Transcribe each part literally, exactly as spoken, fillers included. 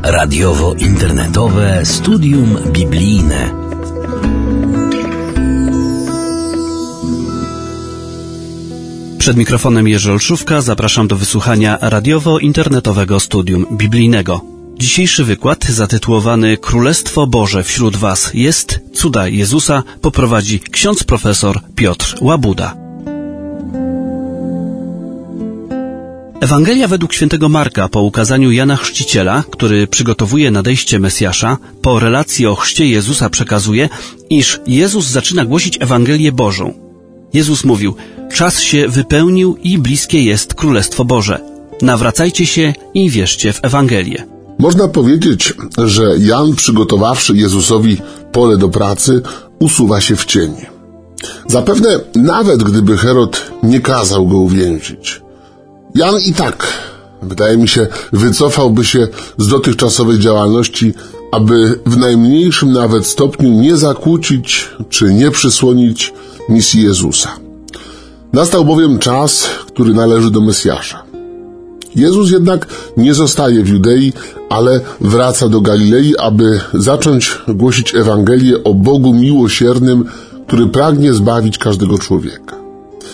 Radiowo-internetowe studium biblijne. Przed mikrofonem Jerzy Olszówka, zapraszam do wysłuchania radiowo-internetowego studium biblijnego. Dzisiejszy wykład, zatytułowany Królestwo Boże wśród Was jest, cuda Jezusa, poprowadzi ksiądz profesor Piotr Łabuda. Ewangelia według świętego Marka po ukazaniu Jana Chrzciciela, który przygotowuje nadejście Mesjasza, po relacji o chrzcie Jezusa przekazuje, iż Jezus zaczyna głosić Ewangelię Bożą. Jezus mówił: czas się wypełnił i bliskie jest Królestwo Boże. Nawracajcie się i wierzcie w Ewangelię. Można powiedzieć, że Jan, przygotowawszy Jezusowi pole do pracy, usuwa się w cień. Zapewne nawet gdyby Herod nie kazał go uwięzić, Jan i tak, wydaje mi się, wycofałby się z dotychczasowej działalności, aby w najmniejszym nawet stopniu nie zakłócić czy nie przysłonić misji Jezusa. Nastał bowiem czas, który należy do Mesjasza. Jezus jednak nie zostaje w Judei, ale wraca do Galilei, aby zacząć głosić Ewangelię o Bogu miłosiernym, który pragnie zbawić każdego człowieka.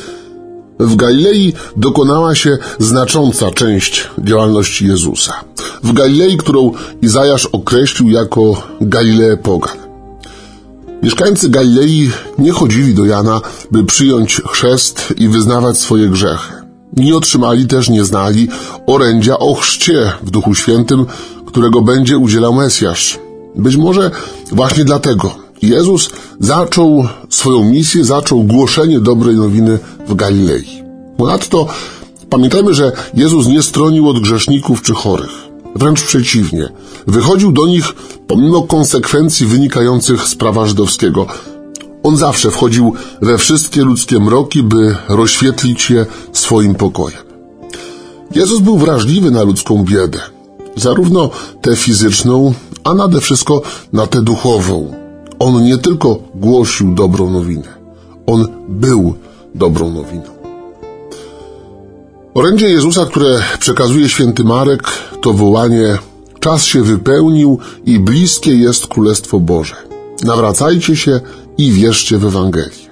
W Galilei dokonała się znacząca część działalności Jezusa. W Galilei, którą Izajasz określił jako Galileę pogan. Mieszkańcy Galilei nie chodzili do Jana, by przyjąć chrzest i wyznawać swoje grzechy. Nie otrzymali też, nie znali orędzia o chrzcie w Duchu Świętym, którego będzie udzielał Mesjasz. Być może właśnie dlatego Jezus zaczął swoją misję, zaczął głoszenie dobrej nowiny w Galilei. Ponadto pamiętajmy, że Jezus nie stronił od grzeszników czy chorych. Wręcz przeciwnie. Wychodził do nich pomimo konsekwencji wynikających z prawa żydowskiego. On zawsze wchodził we wszystkie ludzkie mroki, by rozświetlić je swoim pokojem. Jezus był wrażliwy na ludzką biedę. Zarówno tę fizyczną, a nade wszystko na tę duchową. On nie tylko głosił dobrą nowinę. On był dobrą nowiną. Orędzie Jezusa, które przekazuje święty Marek, to wołanie: czas się wypełnił i bliskie jest Królestwo Boże. Nawracajcie się i wierzcie w Ewangelię.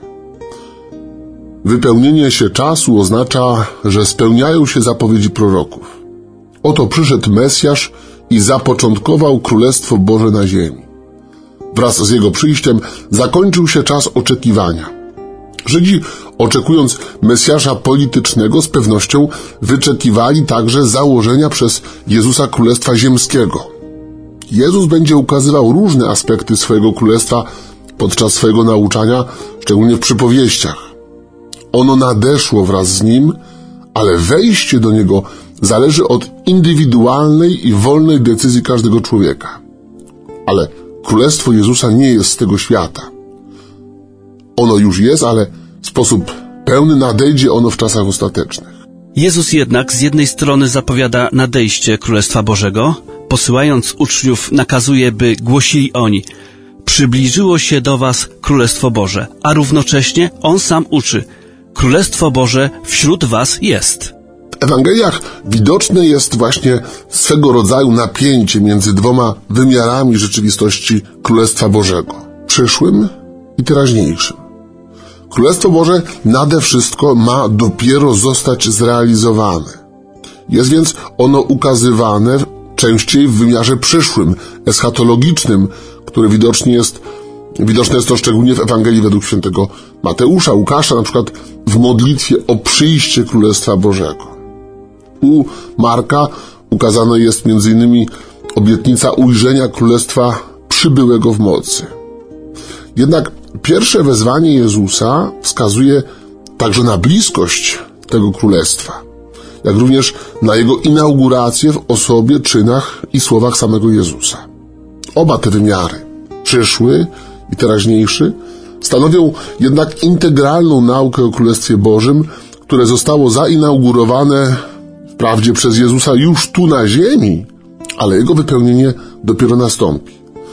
Wypełnienie się czasu oznacza, że spełniają się zapowiedzi proroków. Oto przyszedł Mesjasz i zapoczątkował Królestwo Boże na ziemi. Wraz z jego przyjściem zakończył się czas oczekiwania. Żydzi, oczekując Mesjasza politycznego, z pewnością wyczekiwali także założenia przez Jezusa Królestwa Ziemskiego. Jezus będzie ukazywał różne aspekty swojego królestwa podczas swojego nauczania, szczególnie w przypowieściach. Ono nadeszło wraz z nim, ale wejście do niego zależy od indywidualnej i wolnej decyzji każdego człowieka. Ale Królestwo Jezusa nie jest z tego świata. Ono już jest, ale w sposób pełny nadejdzie ono w czasach ostatecznych. Jezus jednak z jednej strony zapowiada nadejście Królestwa Bożego, posyłając uczniów nakazuje, by głosili oni: przybliżyło się do was Królestwo Boże, a równocześnie On sam uczy: Królestwo Boże wśród was jest. W Ewangeliach widoczne jest właśnie swego rodzaju napięcie między dwoma wymiarami rzeczywistości Królestwa Bożego, przyszłym i teraźniejszym. Królestwo Boże nade wszystko ma dopiero zostać zrealizowane. Jest więc ono ukazywane częściej w wymiarze przyszłym, eschatologicznym, który widocznie jest, widoczne jest to szczególnie w Ewangelii według świętego Mateusza, Łukasza, na przykład w modlitwie o przyjście Królestwa Bożego. U Marka ukazana jest między innymi obietnica ujrzenia Królestwa przybyłego w mocy. Jednak pierwsze wezwanie Jezusa wskazuje także na bliskość tego Królestwa, jak również na Jego inaugurację w osobie, czynach i słowach samego Jezusa. Oba te wymiary, przyszły i teraźniejszy, stanowią jednak integralną naukę o Królestwie Bożym, które zostało zainaugurowane wprawdzie przez Jezusa już tu na ziemi, ale jego wypełnienie dopiero nastąpi.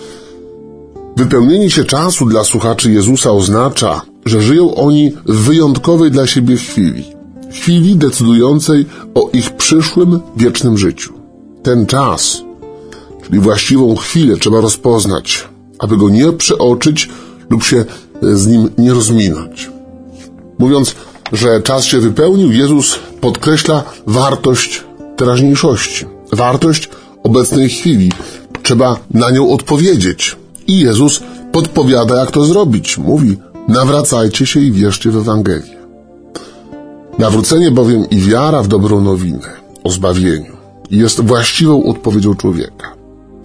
Wypełnienie się czasu dla słuchaczy Jezusa oznacza, że żyją oni w wyjątkowej dla siebie chwili. Chwili decydującej o ich przyszłym, wiecznym życiu. Ten czas, czyli właściwą chwilę trzeba rozpoznać, aby go nie przeoczyć lub się z nim nie rozminąć. Mówiąc, że czas się wypełnił, Jezus podkreśla wartość teraźniejszości, wartość obecnej chwili. Trzeba na nią odpowiedzieć. I Jezus podpowiada, jak to zrobić. Mówi, nawracajcie się i wierzcie w Ewangelię. Nawrócenie bowiem i wiara w dobrą nowinę o zbawieniu jest właściwą odpowiedzią człowieka.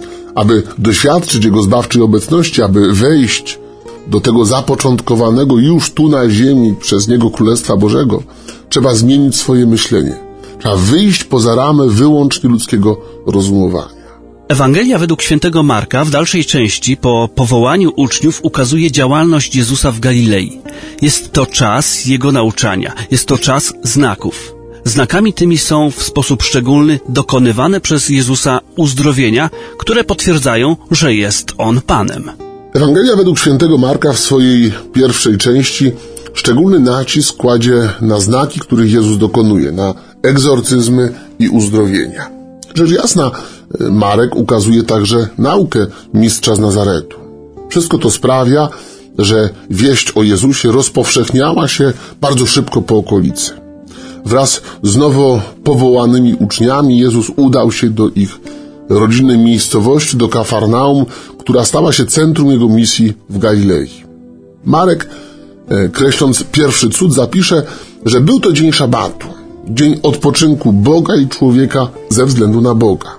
Aby doświadczyć Jego zbawczej obecności, aby wejść do tego zapoczątkowanego już tu na ziemi przez Niego Królestwa Bożego, trzeba zmienić swoje myślenie. Trzeba wyjść poza ramy wyłącznie ludzkiego rozumowania. Ewangelia według świętego Marka w dalszej części po powołaniu uczniów ukazuje działalność Jezusa w Galilei. Jest to czas Jego nauczania, jest to czas znaków. Znakami tymi są w sposób szczególny dokonywane przez Jezusa uzdrowienia, które potwierdzają, że jest On Panem. Ewangelia według świętego Marka w swojej pierwszej części szczególny nacisk kładzie na znaki, których Jezus dokonuje, na egzorcyzmy i uzdrowienia. Rzecz jasna, Marek ukazuje także naukę mistrza z Nazaretu. Wszystko to sprawia, że wieść o Jezusie rozpowszechniała się bardzo szybko po okolicy. Wraz z nowo powołanymi uczniami Jezus udał się do ich rodzinnej miejscowości, do Kafarnaum, która stała się centrum Jego misji w Galilei. Marek, kreśląc pierwszy cud, zapisze, że był to dzień szabatu, dzień odpoczynku Boga i człowieka ze względu na Boga.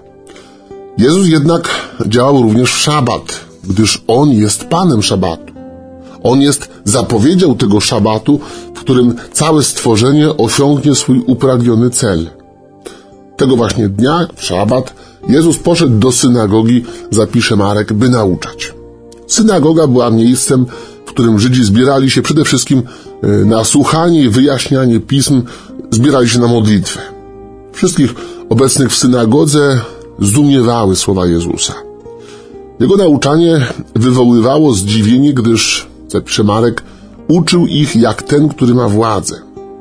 Jezus jednak działał również w szabat, gdyż On jest Panem szabatu. On jest zapowiedzią tego szabatu, w którym całe stworzenie osiągnie swój upragniony cel. Tego właśnie dnia, w szabat, Jezus poszedł do synagogi, zapisze Marek, by nauczać. Synagoga była miejscem, w którym Żydzi zbierali się przede wszystkim na słuchanie i wyjaśnianie pism, zbierali się na modlitwę. Wszystkich obecnych w synagodze zdumiewały słowa Jezusa. Jego nauczanie wywoływało zdziwienie, gdyż, zapisze Marek, uczył ich jak ten, który ma władzę.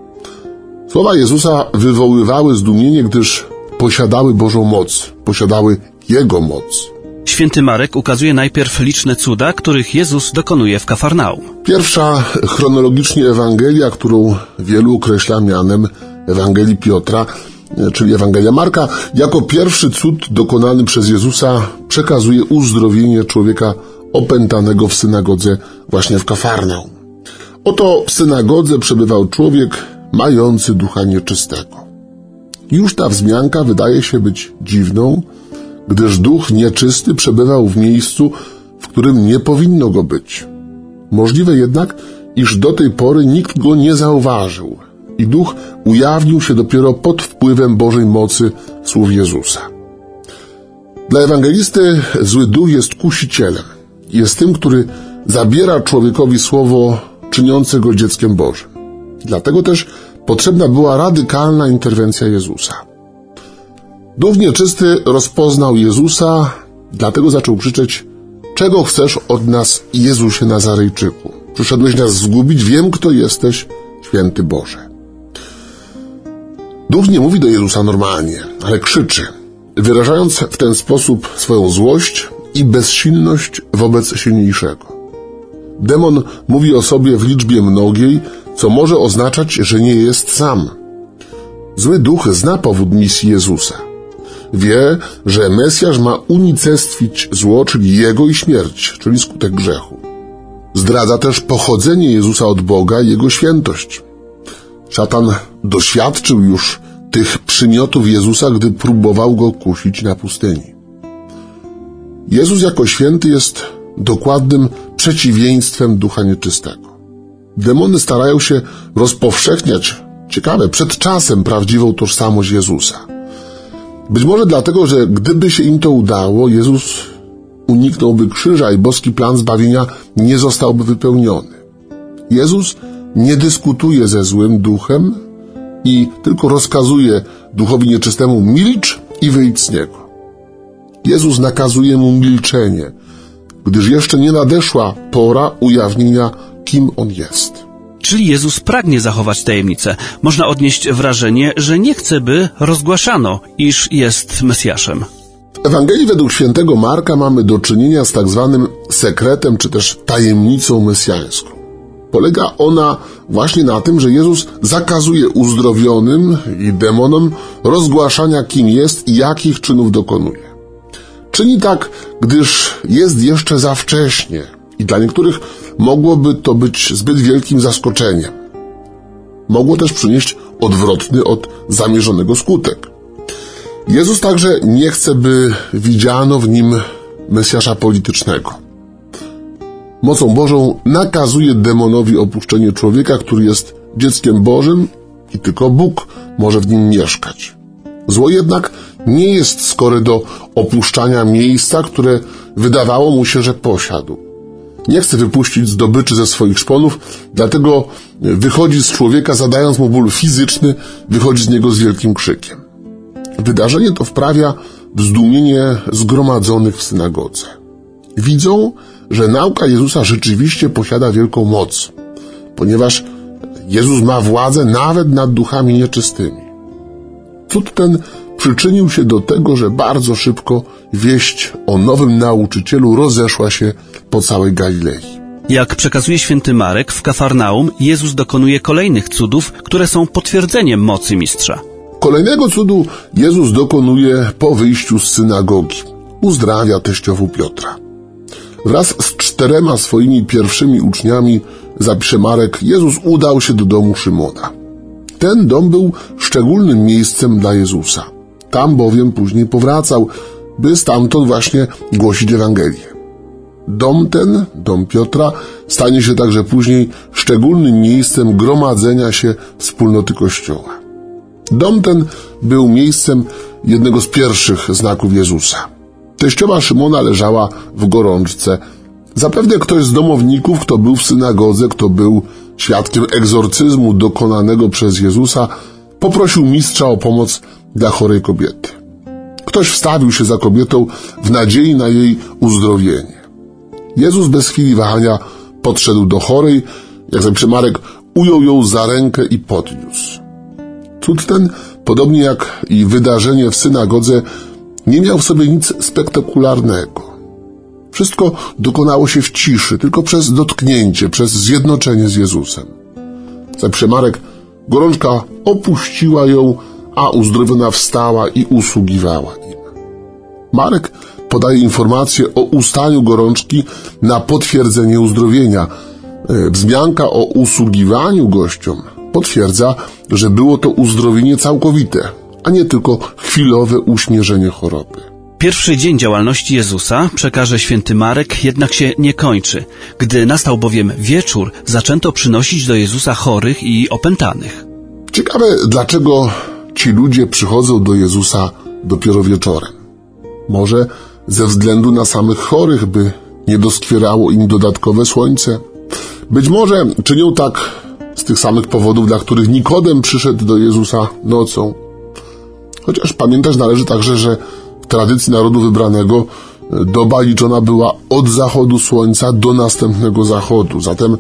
Słowa Jezusa wywoływały zdumienie, gdyż posiadały Bożą moc, posiadały Jego moc. Święty Marek ukazuje najpierw liczne cuda, których Jezus dokonuje w Kafarnaum. Pierwsza chronologicznie Ewangelia, którą wielu określa mianem Ewangelii Piotra, czyli Ewangelia Marka, jako pierwszy cud dokonany przez Jezusa przekazuje uzdrowienie człowieka opętanego w synagodze właśnie w Kafarnaum. Oto w synagodze przebywał człowiek mający ducha nieczystego. Już ta wzmianka wydaje się być dziwną, gdyż duch nieczysty przebywał w miejscu, w którym nie powinno go być. Możliwe jednak, iż do tej pory nikt go nie zauważył i duch ujawnił się dopiero pod wpływem Bożej mocy słów Jezusa. Dla ewangelisty zły duch jest kusicielem. Jest tym, który zabiera człowiekowi słowo czyniące go dzieckiem Bożym. Dlatego też potrzebna była radykalna interwencja Jezusa. Duch nieczysty rozpoznał Jezusa, dlatego zaczął krzyczeć: czego chcesz od nas, Jezusie Nazarejczyku? Przyszedłeś nas zgubić, wiem, kto jesteś, święty Boże. Duch nie mówi do Jezusa normalnie, ale krzyczy, wyrażając w ten sposób swoją złość i bezsilność wobec silniejszego. Demon mówi o sobie w liczbie mnogiej, co może oznaczać, że nie jest sam. Zły duch zna powód misji Jezusa. Wie, że Mesjasz ma unicestwić zło, czyli jego i śmierć, czyli skutek grzechu. Zdradza też pochodzenie Jezusa od Boga i Jego świętość. Szatan doświadczył już tych przymiotów Jezusa, gdy próbował go kusić na pustyni. Jezus jako święty jest dokładnym przeciwieństwem ducha nieczystego. Demony starają się rozpowszechniać, ciekawe, przed czasem prawdziwą tożsamość Jezusa. Być może dlatego, że gdyby się im to udało, Jezus uniknąłby krzyża i boski plan zbawienia nie zostałby wypełniony. Jezus nie dyskutuje ze złym duchem i tylko rozkazuje duchowi nieczystemu: milcz i wyjdź z niego. Jezus nakazuje mu milczenie, gdyż jeszcze nie nadeszła pora ujawnienia, kim On jest. Czyli Jezus pragnie zachować tajemnicę. Można odnieść wrażenie, że nie chce, by rozgłaszano, iż jest Mesjaszem. W Ewangelii według świętego Marka mamy do czynienia z tak zwanym sekretem, czy też tajemnicą mesjańską. Polega ona właśnie na tym, że Jezus zakazuje uzdrowionym i demonom rozgłaszania, kim jest i jakich czynów dokonuje. Czyni tak, gdyż jest jeszcze za wcześnie i dla niektórych mogłoby to być zbyt wielkim zaskoczeniem. Mogło też przynieść odwrotny od zamierzonego skutek. Jezus także nie chce, by widziano w nim Mesjasza politycznego. Mocą Bożą nakazuje demonowi opuszczenie człowieka, który jest dzieckiem Bożym i tylko Bóg może w nim mieszkać. Zło jednak nie jest skory do opuszczania miejsca, które wydawało mu się, że posiadł. Nie chce wypuścić zdobyczy ze swoich szponów, dlatego wychodzi z człowieka, zadając mu ból fizyczny, wychodzi z niego z wielkim krzykiem. Wydarzenie to wprawia w zdumienie zgromadzonych w synagodze. Widzą, że nauka Jezusa rzeczywiście posiada wielką moc, ponieważ Jezus ma władzę nawet nad duchami nieczystymi. Cud ten przyczynił się do tego, że bardzo szybko wieść o nowym nauczycielu rozeszła się po całej Galilei. Jak przekazuje święty Marek, w Kafarnaum Jezus dokonuje kolejnych cudów, które są potwierdzeniem mocy mistrza. Kolejnego cudu Jezus dokonuje po wyjściu z synagogi. Uzdrawia teściową Piotra. Wraz z czterema swoimi pierwszymi uczniami, zapisze Marek, Jezus udał się do domu Szymona. Ten dom był szczególnym miejscem dla Jezusa. Tam bowiem później powracał, by stamtąd właśnie głosić Ewangelię. Dom ten, dom Piotra, stanie się także później szczególnym miejscem gromadzenia się wspólnoty Kościoła. Dom ten był miejscem jednego z pierwszych znaków Jezusa. Teściowa Szymona leżała w gorączce. Zapewne ktoś z domowników, kto był w synagodze, kto był świadkiem egzorcyzmu dokonanego przez Jezusa, poprosił mistrza o pomoc dla chorej kobiety. Ktoś wstawił się za kobietą w nadziei na jej uzdrowienie. Jezus bez chwili wahania podszedł do chorej, jak zapisze Marek, ujął ją za rękę i podniósł. Cud ten, podobnie jak i wydarzenie w synagodze, nie miał w sobie nic spektakularnego. Wszystko dokonało się w ciszy, tylko przez dotknięcie, przez zjednoczenie z Jezusem. Zapisze Marek, gorączka opuściła ją, a uzdrowiona wstała i usługiwała im. Marek podaje informację o ustaniu gorączki na potwierdzenie uzdrowienia. Wzmianka o usługiwaniu gościom potwierdza, że było to uzdrowienie całkowite, a nie tylko chwilowe uśmierzenie choroby. Pierwszy dzień działalności Jezusa, przekaże święty Marek, jednak się nie kończy. Gdy nastał bowiem wieczór, zaczęto przynosić do Jezusa chorych i opętanych. Ciekawe, dlaczego ci ludzie przychodzą do Jezusa dopiero wieczorem. Może ze względu na samych chorych, by nie doskwierało im dodatkowe słońce. Być może czynią tak z tych samych powodów, dla których Nikodem przyszedł do Jezusa nocą. Chociaż pamiętać należy także, że w tradycji narodu wybranego doba liczona była od zachodu słońca do następnego zachodu. Zatem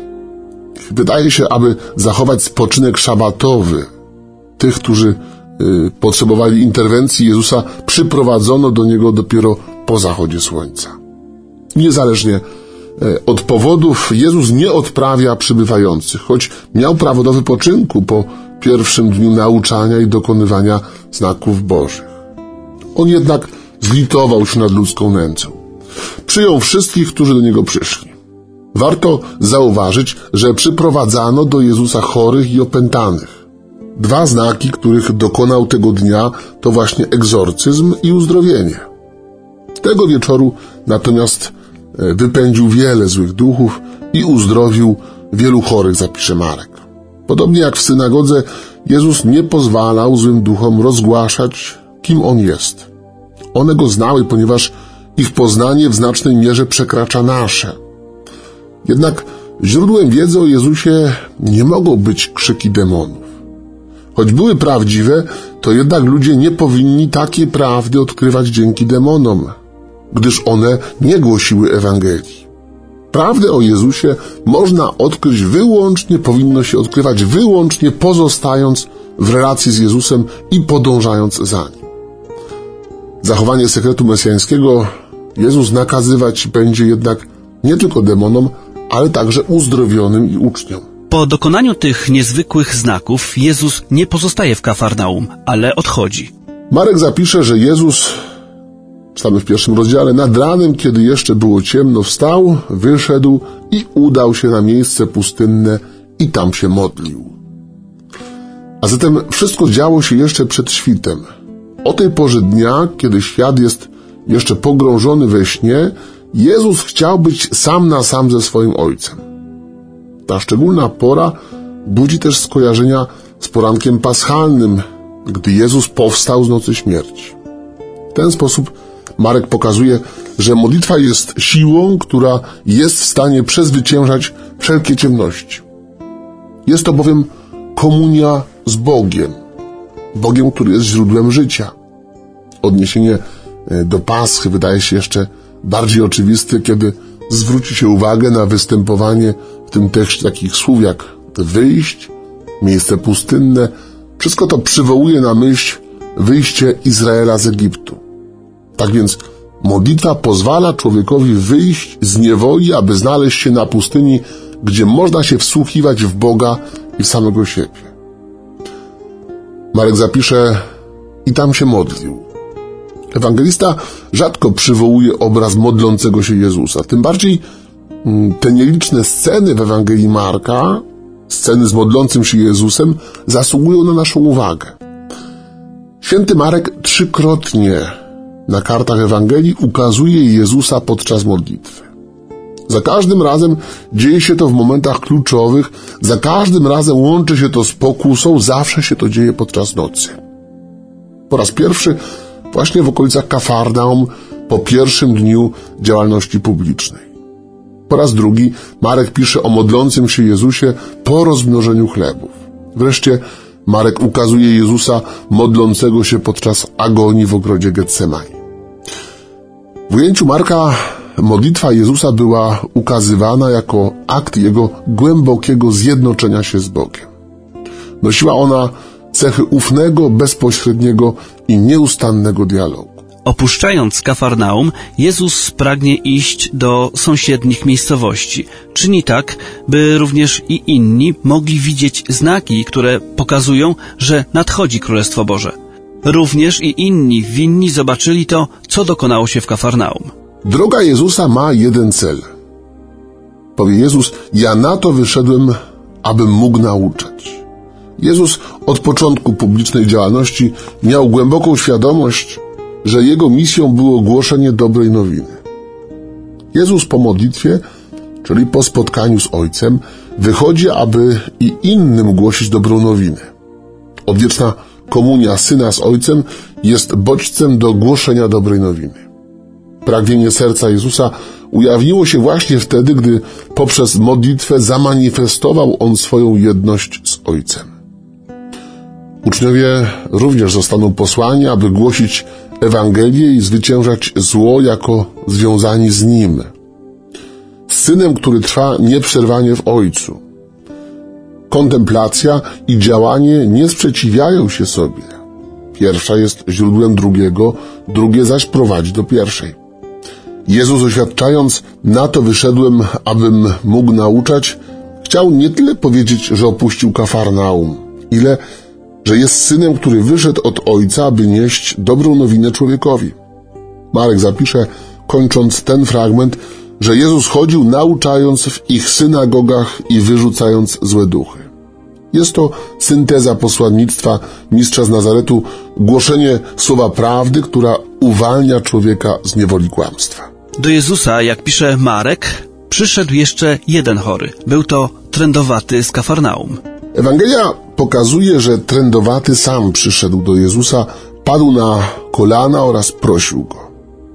wydaje się, aby zachować spoczynek szabatowy tych, którzy y, potrzebowali interwencji Jezusa, przyprowadzono do Niego dopiero po zachodzie słońca. Niezależnie y, od powodów Jezus nie odprawia przybywających, choć miał prawo do wypoczynku po pierwszym dniu nauczania i dokonywania znaków Bożych. On jednak zlitował się nad ludzką nędzą. Przyjął wszystkich, którzy do Niego przyszli. Warto zauważyć, że przyprowadzano do Jezusa chorych i opętanych. Dwa znaki, których dokonał tego dnia, to właśnie egzorcyzm i uzdrowienie. Tego wieczoru natomiast wypędził wiele złych duchów i uzdrowił wielu chorych, zapisze Marek. Podobnie jak w synagodze, Jezus nie pozwalał złym duchom rozgłaszać, kim On jest. One Go znały, ponieważ ich poznanie w znacznej mierze przekracza nasze. Jednak źródłem wiedzy o Jezusie nie mogą być krzyki demonów. Choć były prawdziwe, to jednak ludzie nie powinni takiej prawdy odkrywać dzięki demonom, gdyż one nie głosiły Ewangelii. Prawdę o Jezusie można odkryć wyłącznie, powinno się odkrywać wyłącznie pozostając w relacji z Jezusem i podążając za Nim. zachowanie sekretu mesjańskiego Jezus nakazywać będzie jednak nie tylko demonom, ale także uzdrowionym i uczniom. Po dokonaniu tych niezwykłych znaków Jezus nie pozostaje w Kafarnaum, ale odchodzi. Marek zapisze, że Jezus, czytamy w pierwszym rozdziale, nad ranem, kiedy jeszcze było ciemno, wstał, wyszedł i udał się na miejsce pustynne i tam się modlił. A zatem wszystko działo się jeszcze przed świtem. O tej porze dnia, kiedy świat jest jeszcze pogrążony we śnie, Jezus chciał być sam na sam ze swoim Ojcem. Ta szczególna pora budzi też skojarzenia z porankiem paschalnym, gdy Jezus powstał z nocy śmierci. W ten sposób Marek pokazuje, że modlitwa jest siłą, która jest w stanie przezwyciężać wszelkie ciemności. Jest to bowiem komunia z Bogiem, Bogiem, który jest źródłem życia. Odniesienie do Paschy wydaje się jeszcze bardziej oczywiste, kiedy zwróci się uwagę na występowanie w tym tekście takich słów jak wyjść, miejsce pustynne. Wszystko to przywołuje na myśl wyjście Izraela z Egiptu. Tak więc modlitwa pozwala człowiekowi wyjść z niewoli, aby znaleźć się na pustyni, gdzie można się wsłuchiwać w Boga i w samego siebie. Marek zapisze, i tam się modlił. Ewangelista rzadko przywołuje obraz modlącego się Jezusa. Tym bardziej te nieliczne sceny w Ewangelii Marka, sceny z modlącym się Jezusem, zasługują na naszą uwagę. Święty Marek trzykrotnie na kartach Ewangelii ukazuje Jezusa podczas modlitwy. Za każdym razem dzieje się to w momentach kluczowych, za każdym razem łączy się to z pokusą, zawsze się to dzieje podczas nocy. Po raz pierwszy właśnie w okolicach Kafarnaum, po pierwszym dniu działalności publicznej. Po raz drugi Marek pisze o modlącym się Jezusie po rozmnożeniu chlebów. Wreszcie Marek ukazuje Jezusa modlącego się podczas agonii w ogrodzie Getsemani. W ujęciu Marka modlitwa Jezusa była ukazywana jako akt jego głębokiego zjednoczenia się z Bogiem. Nosiła ona cechy ufnego, bezpośredniego i nieustannego dialogu. Opuszczając Kafarnaum, Jezus pragnie iść do sąsiednich miejscowości. Czyni tak, by również i inni mogli widzieć znaki, które pokazują, że nadchodzi Królestwo Boże. Również i inni winni zobaczyli to, co dokonało się w Kafarnaum. Droga Jezusa ma jeden cel. Powie Jezus, ja na to wyszedłem, abym mógł nauczać. Jezus od początku publicznej działalności miał głęboką świadomość, że jego misją było głoszenie dobrej nowiny. Jezus po modlitwie, czyli po spotkaniu z Ojcem, wychodzi, aby i innym głosić dobrą nowinę. Odwieczna komunia Syna z Ojcem jest bodźcem do głoszenia dobrej nowiny. Pragnienie serca Jezusa ujawniło się właśnie wtedy, gdy poprzez modlitwę zamanifestował On swoją jedność z Ojcem. Uczniowie również zostaną posłani, aby głosić Ewangelię i zwyciężać zło jako związani z Nim. Z Synem, który trwa nieprzerwanie w Ojcu. Kontemplacja i działanie nie sprzeciwiają się sobie. Pierwsza jest źródłem drugiego, drugie zaś prowadzi do pierwszej. Jezus, oświadczając, na to wyszedłem, abym mógł nauczać, chciał nie tyle powiedzieć, że opuścił Kafarnaum, ile że jest Synem, który wyszedł od Ojca, aby nieść dobrą nowinę człowiekowi. Marek zapisze, kończąc ten fragment, że Jezus chodził nauczając w ich synagogach i wyrzucając złe duchy. Jest to synteza posłannictwa mistrza z Nazaretu, głoszenie słowa prawdy, która uwalnia człowieka z niewoli kłamstwa. Do Jezusa, jak pisze Marek, przyszedł jeszcze jeden chory. Był to trędowaty z Kafarnaum. Ewangelia pokazuje, że trędowaty sam przyszedł do Jezusa, padł na kolana oraz prosił Go.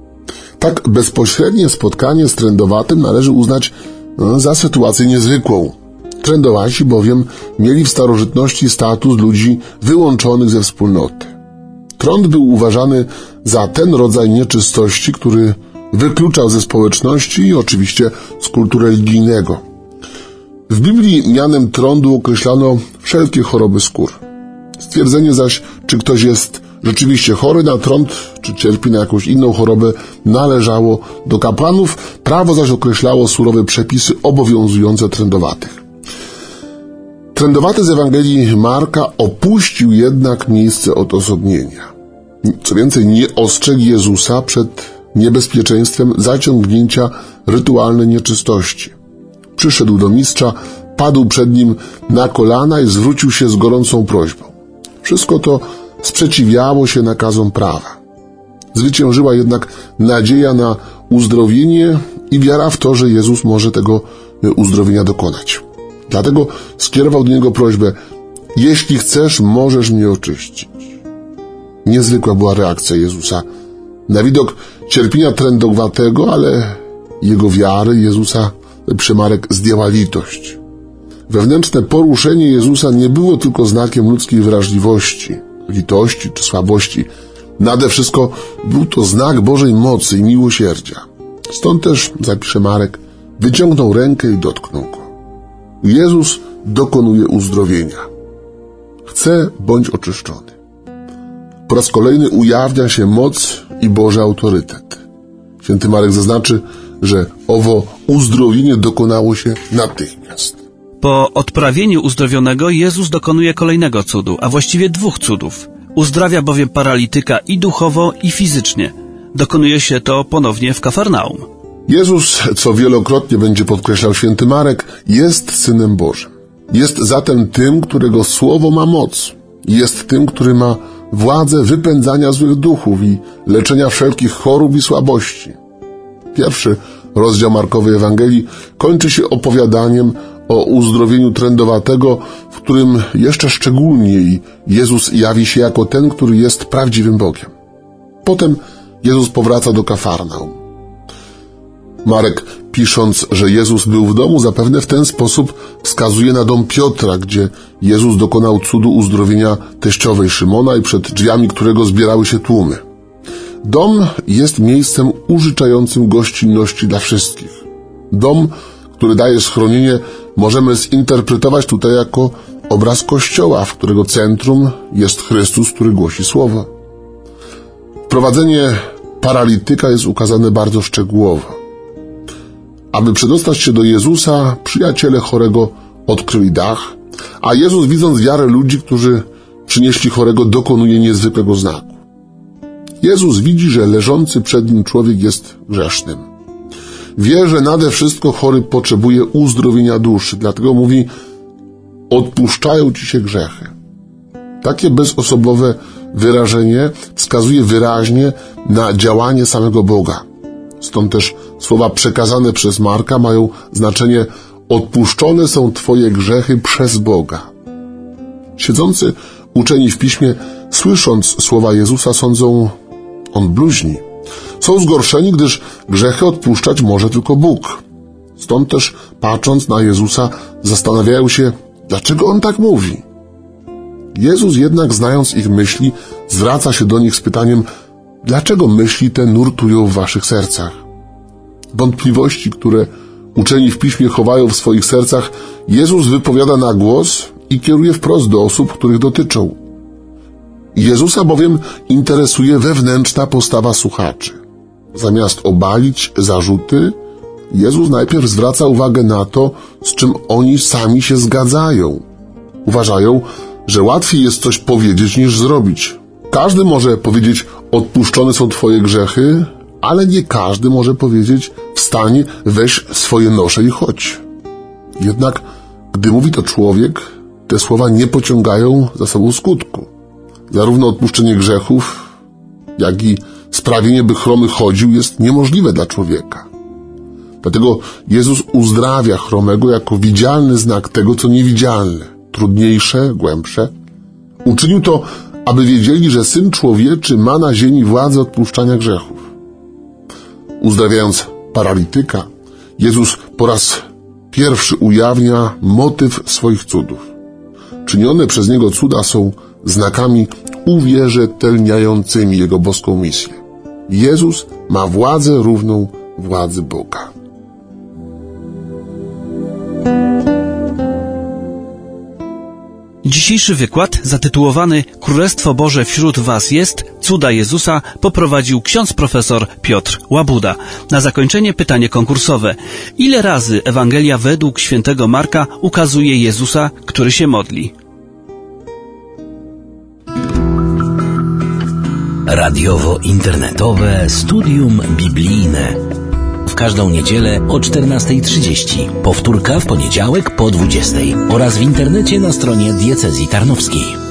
Tak bezpośrednie spotkanie z trędowatym należy uznać no, za sytuację niezwykłą. Trędowaci bowiem mieli w starożytności status ludzi wyłączonych ze wspólnoty. Trąd był uważany za ten rodzaj nieczystości, który wykluczał ze społeczności i oczywiście z kultu religijnego. W Biblii mianem trądu określano wszelkie choroby skór. Stwierdzenie zaś, czy ktoś jest rzeczywiście chory na trąd, czy cierpi na jakąś inną chorobę, należało do kapłanów, prawo zaś określało surowe przepisy obowiązujące trędowatych. Trędowaty z Ewangelii Marka opuścił jednak miejsce odosobnienia. Co więcej, nie ostrzegł Jezusa przed niebezpieczeństwem zaciągnięcia rytualnej nieczystości. Przyszedł do mistrza, padł przed nim na kolana i zwrócił się z gorącą prośbą. Wszystko to sprzeciwiało się nakazom prawa. Zwyciężyła jednak nadzieja na uzdrowienie i wiara w to, że Jezus może tego uzdrowienia dokonać. Dlatego skierował do niego prośbę: jeśli chcesz, możesz mnie oczyścić. Niezwykła była reakcja Jezusa na widok cierpienia trędowatego, ale jego wiary Jezusa Marek zdjęła litość. Wewnętrzne poruszenie Jezusa nie było tylko znakiem ludzkiej wrażliwości, litości czy słabości. Nade wszystko był to znak Bożej mocy i miłosierdzia. Stąd też, zapisze Marek, wyciągnął rękę i dotknął go. Jezus dokonuje uzdrowienia. Chce, bądź oczyszczony. Po raz kolejny ujawnia się moc i Boży autorytet. Święty Marek zaznaczy, że owo uzdrowienie dokonało się natychmiast. Po odprawieniu uzdrowionego Jezus dokonuje kolejnego cudu, a właściwie dwóch cudów. Uzdrawia bowiem paralityka i duchowo, i fizycznie. Dokonuje się to ponownie w Kafarnaum. Jezus, co wielokrotnie będzie podkreślał święty Marek, jest Synem Bożym. Jest zatem tym, którego słowo ma moc. Jest tym, który ma władzę wypędzania złych duchów i leczenia wszelkich chorób i słabości. Pierwszy rozdział Markowej Ewangelii kończy się opowiadaniem o uzdrowieniu trędowatego, w którym jeszcze szczególniej Jezus jawi się jako ten, który jest prawdziwym Bogiem. Potem Jezus powraca do Kafarnaum. Marek, pisząc, że Jezus był w domu, zapewne w ten sposób wskazuje na dom Piotra, gdzie Jezus dokonał cudu uzdrowienia teściowej Szymona i przed drzwiami którego zbierały się tłumy. Dom jest miejscem użyczającym gościnności dla wszystkich. Dom, który daje schronienie, możemy zinterpretować tutaj jako obraz Kościoła, w którego centrum jest Chrystus, który głosi Słowo. Wprowadzenie paralityka jest ukazane bardzo szczegółowo. Aby przedostać się do Jezusa, przyjaciele chorego odkryli dach, a Jezus, widząc wiarę ludzi, którzy przynieśli chorego, dokonuje niezwykłego znaku. Jezus widzi, że leżący przed nim człowiek jest grzesznym. Wie, że nade wszystko chory potrzebuje uzdrowienia duszy, dlatego mówi: odpuszczają ci się grzechy. Takie bezosobowe wyrażenie wskazuje wyraźnie na działanie samego Boga. Stąd też słowa przekazane przez Marka mają znaczenie: odpuszczone są twoje grzechy przez Boga. Siedzący uczeni w piśmie, słysząc słowa Jezusa, sądzą: on bluźni. Są zgorszeni, gdyż grzechy odpuszczać może tylko Bóg. Stąd też, patrząc na Jezusa, zastanawiają się, dlaczego on tak mówi. Jezus jednak, znając ich myśli, zwraca się do nich z pytaniem: dlaczego myśli te nurtują w waszych sercach? Wątpliwości, które uczeni w piśmie chowają w swoich sercach, Jezus wypowiada na głos i kieruje wprost do osób, których dotyczą. Jezusa bowiem interesuje wewnętrzna postawa słuchaczy. Zamiast obalić zarzuty, Jezus najpierw zwraca uwagę na to, z czym oni sami się zgadzają. Uważają, że łatwiej jest coś powiedzieć niż zrobić. Każdy może powiedzieć: odpuszczone są twoje grzechy, ale nie każdy może powiedzieć: wstań, weź swoje nosze i chodź. Jednak, gdy mówi to człowiek, te słowa nie pociągają za sobą skutku. Zarówno odpuszczenie grzechów, jak i sprawienie, by chromy chodził, jest niemożliwe dla człowieka. Dlatego Jezus uzdrawia chromego jako widzialny znak tego, co niewidzialne, trudniejsze, głębsze. Uczynił to, aby wiedzieli, że Syn Człowieczy ma na ziemi władzę odpuszczania grzechów. Uzdrawiając paralityka, Jezus po raz pierwszy ujawnia motyw swoich cudów. Czynione przez Niego cuda są znakami uwierzytelniającymi Jego boską misję. Jezus ma władzę równą władzy Boga. Dziś Dzisiejszy wykład, zatytułowany Królestwo Boże wśród was jest, cuda Jezusa, poprowadził ksiądz profesor Piotr Łabuda. Na zakończenie pytanie konkursowe. Ile razy Ewangelia według świętego Marka ukazuje Jezusa, który się modli? Radiowo-internetowe Studium Biblijne. W każdą niedzielę o czternastej trzydzieści. Powtórka w poniedziałek po dwudziestej oraz w internecie na stronie Diecezji Tarnowskiej.